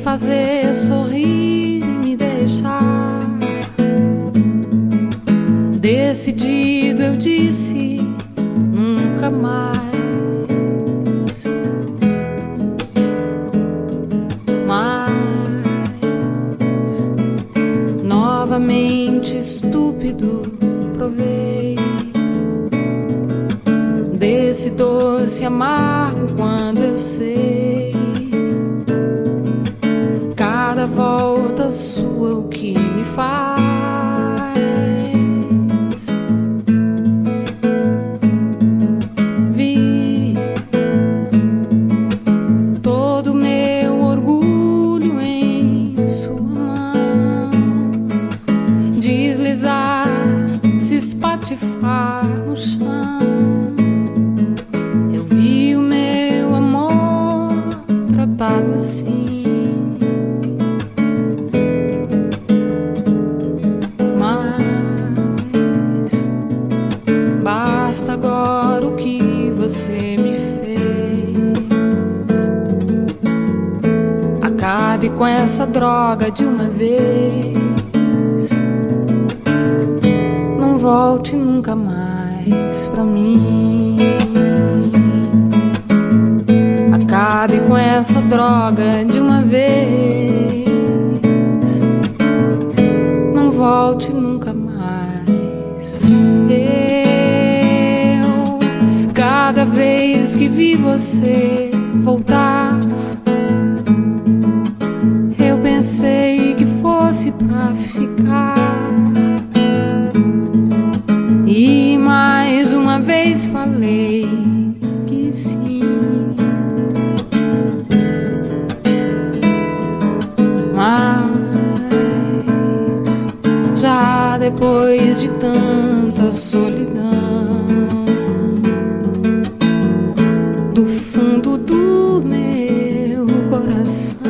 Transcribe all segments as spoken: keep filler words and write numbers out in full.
fazer sorrir e me deixar. Decidido eu disse nunca mais. Mas novamente estúpido provei desse doce amargo quando eu sei cada volta sua o que me faz. Vi todo meu orgulho em sua mão deslizar, se espatifar no chão. Eu vi o meu amor tratado assim. Basta agora o que você me fez. Acabe com essa droga de uma vez. Não volte nunca mais pra mim. Acabe com essa droga de uma vez. Não volte nunca mais. Eu, cada vez que vi você voltar, eu pensei que fosse pra ficar. E mais uma vez falei que sim. Mas já depois de tanta solidão, do fundo do meu coração,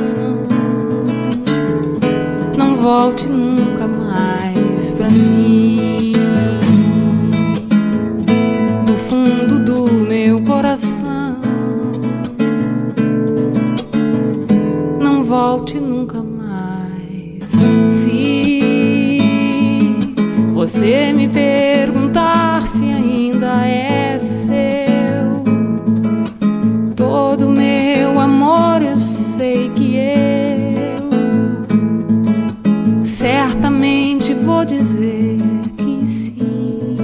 não volte nunca mais pra mim. Do fundo do meu coração, não volte nunca mais. Se você me perguntar se ainda é seu todo meu amor, eu sei que eu certamente vou dizer que sim.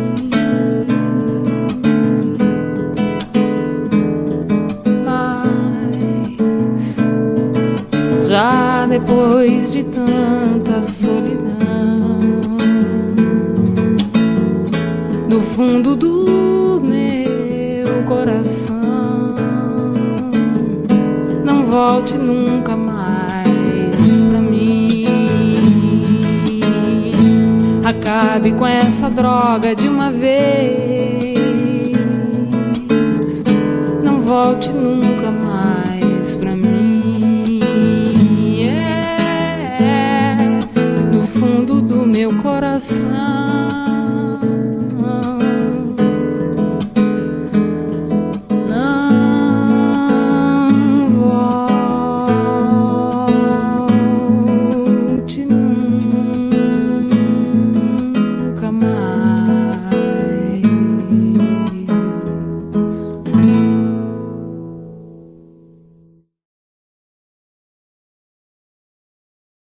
Mas já depois de tanta solidão, do fundo do meu coração, não volte nunca mais pra mim. Acabe com essa droga de uma vez. Não volte nunca mais pra mim. É, do fundo do meu coração,